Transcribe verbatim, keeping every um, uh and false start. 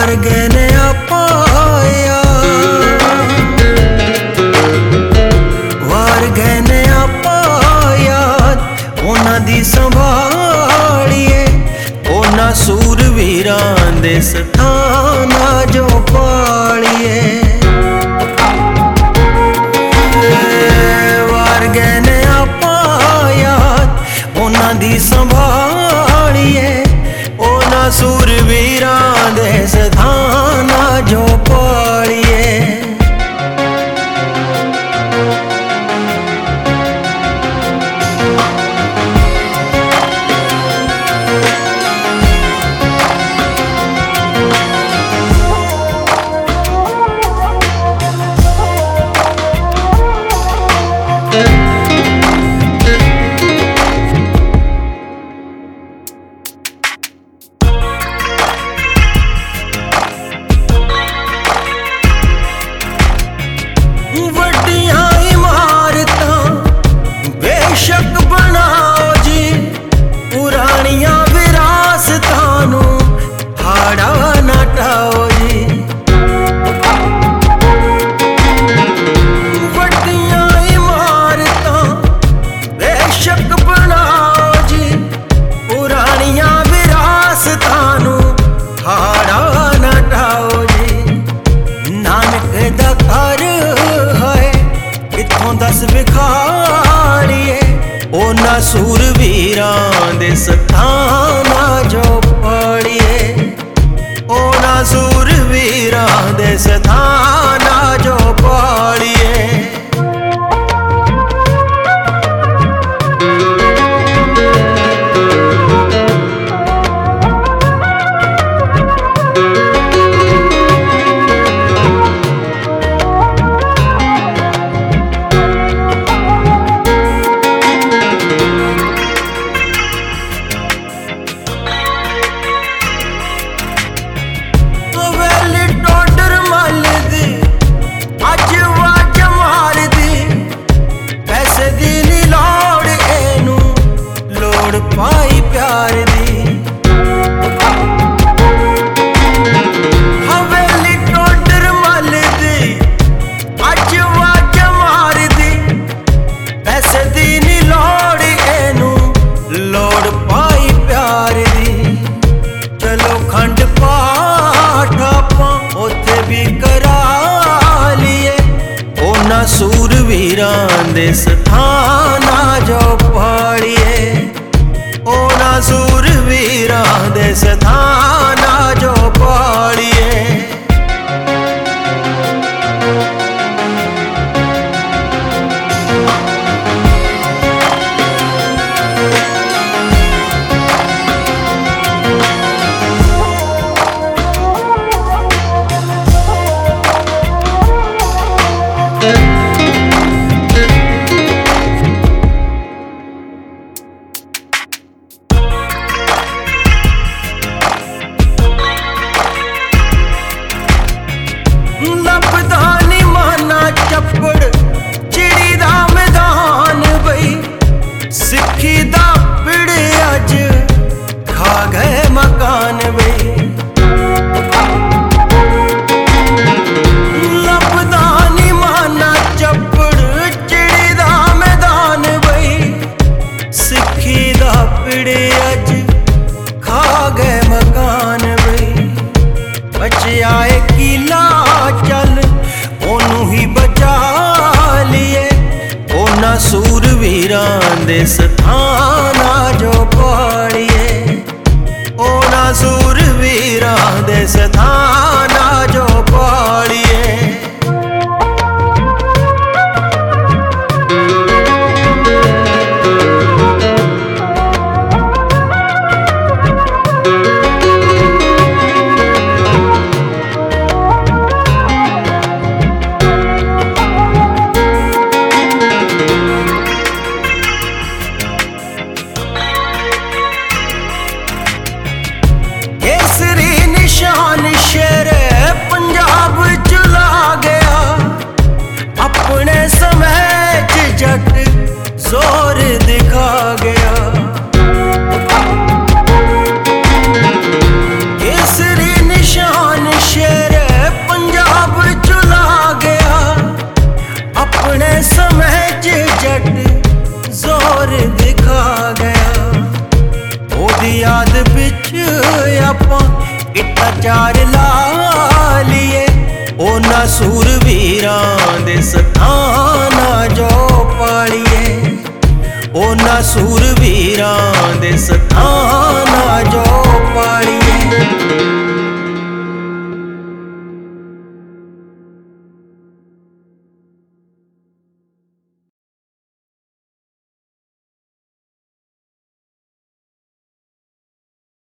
ਵਾਰ ਗਏ ਨੇ ਆਪਾਂ ਯਾਦ, ਵਾਰ ਗਏ ਨੇ ਆਪਾਂ ਯਾਦ, ਉਹਨਾਂ ਦੀ ਸੰਭਾਲੀਏ, ਉਹਨਾਂ ਸੂਰਵੀਰਾਂ ਦੇ ਸਥਾਨਾਂ ਜੋ ਪਾਲੀਏ। ਵਾਰ ਗਏ ਨੇ ਆਪਾਂ ਯਾਦ, ਉਹਨਾਂ ਦੀ ਸੰਭਾਲੀਏ, ਉਹਨਾਂ ਸੂਰਵੀਰਾਂ ਦੇ ਸਥਾਨਾਂ ਜੋ ਪਾਲੀਏ। दस विखाड़िए ओना सूरवीरां दे सथाना जो पाड़िए, ओना सूरवीरां दे सथाना जो पाड़िए। पाई प्यार दी हवेली टोडर मल दी, अज वाज मार दी, पैसे दी नी लोड़ एनू, लोड़ पाई प्यार दी। चलो खंड पाठ आपां उत्थे भी करा लिए, ओना सूरवीरां दे सथाना जो पाड़िए, ओना सूरवीरां दे सथाना जो पाड़िए। लभदा नी माना चप्पड़ चिड़ी दा मैदान बई, सिक्खी दा पिड़ अज खा गए मकान बई। लभदा नी माना चप्पड़ चिड़ी दा मैदान बई, सिक्खी दा पिड़ अज खा गए मकान बई। बचिया किला चल ओनू ही बचा लिए, ओना सूरवीरां दे सथाना जो पाड़िए, ओना सूरवीरां दे सथाना जो पाड़िए। केसरी निशान शे चार ला लीए ओना सूरवीरां दे सथाना जो पालिए ओना सूरवीरां दे सथाना जो पालिए।